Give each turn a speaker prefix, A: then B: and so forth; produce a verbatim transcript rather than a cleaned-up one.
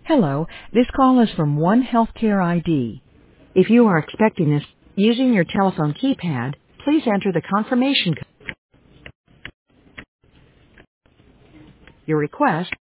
A: Hello, this call is from One Healthcare I D. If you are expecting this using your telephone keypad, please enter the confirmation code. Your request